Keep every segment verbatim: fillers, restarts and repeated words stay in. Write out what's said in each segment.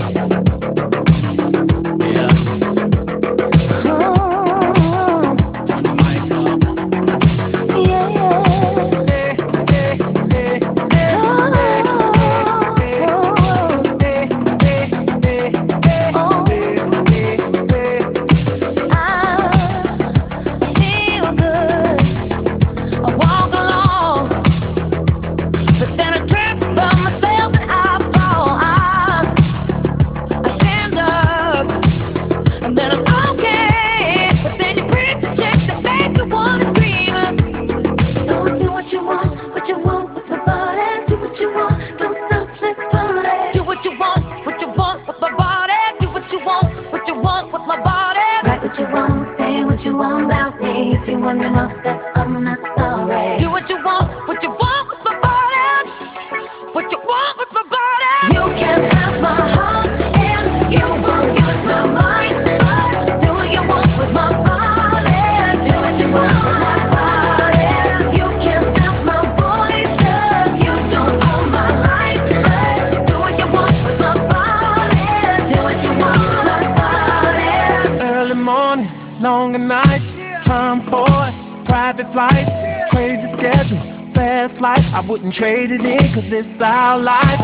I wouldn't trade it in, cause it's our life.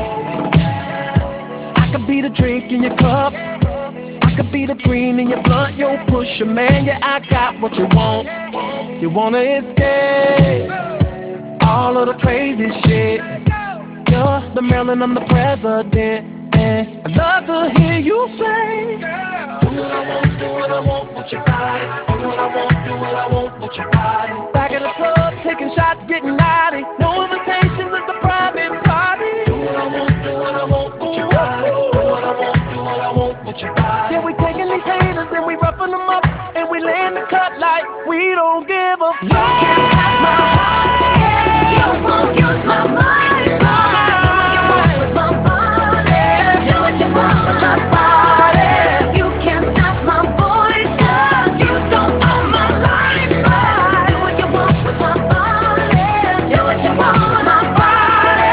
I could be the drink in your cup, I could be the green in your blunt. Yo, pusher, man, yeah, I got what you want. You wanna escape all of the crazy shit. You're the Maryland, I'm the president, and I love to hear you say, do what I want, do what I want with your body. Do what I want, do what I want with your body. Back in the club, taking shots, getting naughty. No invitations, it's a private party. Do what I want, do what I want with your body. Do what I want, do what I want with your body. Yeah, we taking these haters and we roughing them up, and we laying the cut like we don't give a fuck. You can't have my heart, yeah. You won't use my mind, boy. You want with my body. Do what you want with my body. You can't stop my voice, 'cause you don't own my life, boy. Do what you want with my body. Do what you want with my body.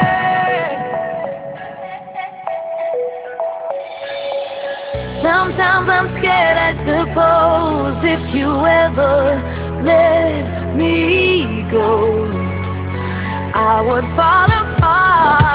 Sometimes I'm scared, I suppose, if you ever let me go, I would fall apart.